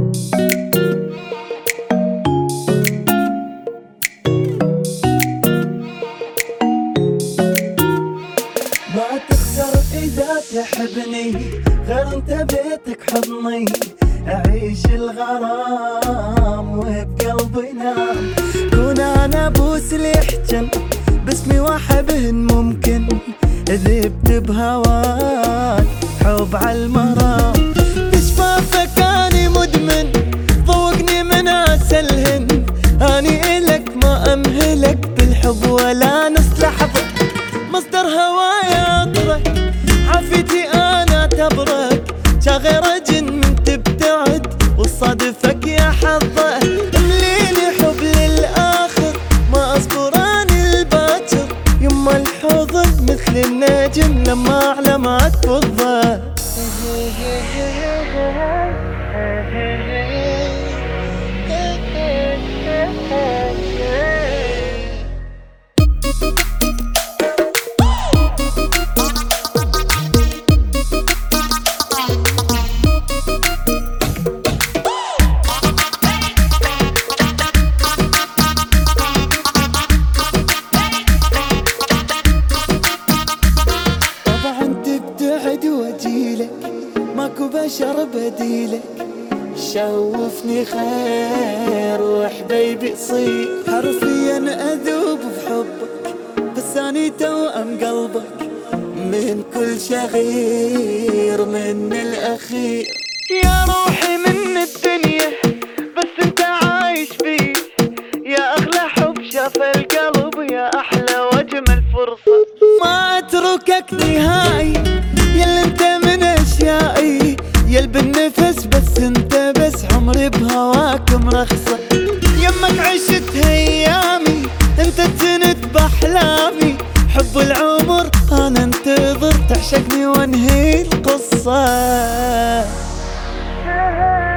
ما تخسر إذا تحبني، غير انت بيتك حضني، أعيش الغرام وبقلبي نام. كون أنا بوس ليحجن باسمي وأحبهن ممكن، ذبت بهواك حب عالمرام. بشفافك أني مدمن، ذوقني من عسلهن، أني إلك ما أمهلك بالحب ولا نص لحظة. مصدر هوايا عطرك، عافيتي أنا تبرك، شاغر أجن من تبتعد وصادفك يا حظه. مليني حب للآخر، ما أصبر أنا الباكر، يما الحضن مثل النجم لما أعلى ما تفضه. ماكو بشر بديلك، شوفني خير وحبيبي صير، حرفيا اذوب بحبك، بس اني توأم قلبك، من كل شغير من الاخير. يا روحي من الدنيا بس انت عايش فيه، يا اغلى حب شاف القلب، يا احلى واجمل فرصة. ما اتركك نهائي يلا انت من اشيائي، يل بالنفس بس انت بس، عمري بهواك مرخصة. يمك عشت ايامي، انت تنت باحلامي، حب العمر انا انتظر، تعشقني وانهي القصة.